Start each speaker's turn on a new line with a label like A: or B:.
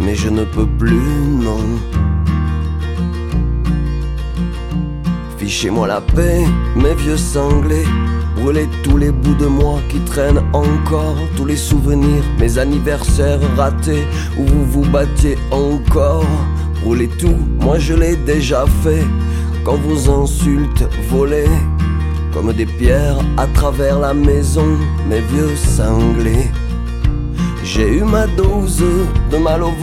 A: mais je ne peux plus, non. Fichez-moi la paix, mes vieux sanglés. Brûlez tous les bouts de moi qui traînent encore. Tous les souvenirs, mes anniversaires ratés, où vous vous battiez encore. Brûlez tout, moi je l'ai déjà fait. Quand vos insultes volaient comme des pierres à travers la maison, mes vieux sanglés. J'ai eu ma dose de mal au ventre.